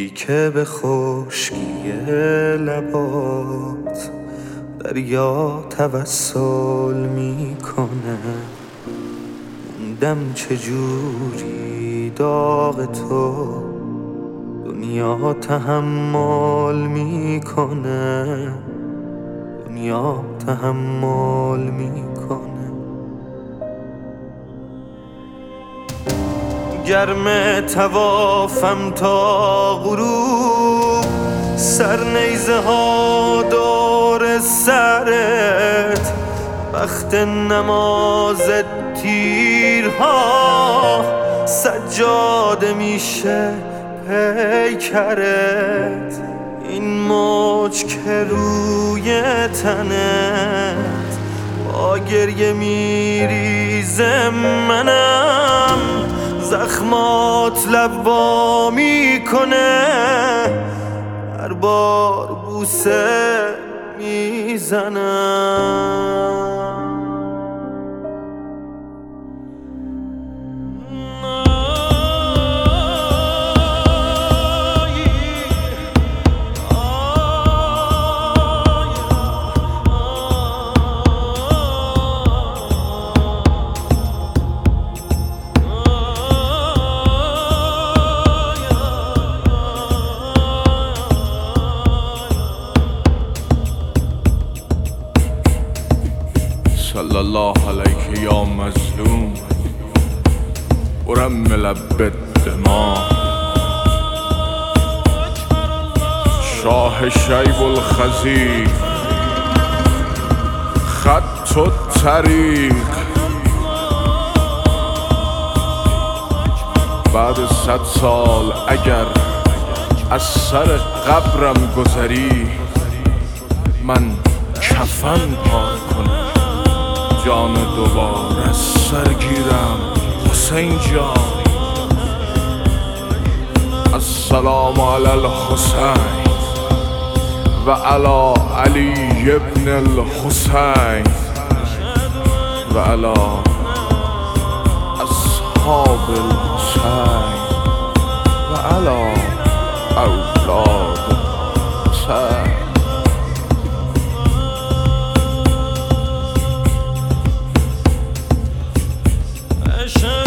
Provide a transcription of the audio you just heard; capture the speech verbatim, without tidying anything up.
موجی که به خشکی لبات دریا توسل میکنه، موندم چجوری داغ تو دنیا تحمل میکنه، دنیا تحمل میکنه. گرم توافم تا غروب، سر نیزه ها دور سرت، وقت نماز تیرها سجاده میشه پیکرت. این موج که روی تنت با گریه میریزه، منم زخمات لبوا میکنه، هر بار بوسه میزنم. صلی الله علیک یا مظلوم ورم لب الدماء، شاه شیب الخزی خط الطریق. بعد صد سال اگر از سر قبرم گذری، من کفن پار کنم، جان دوباره از سر گیرم. حسین جان السلام علی الحسین و علی علی ابن الحسین و علی اصحاب الحسین و علی اولاد الحسین. عشق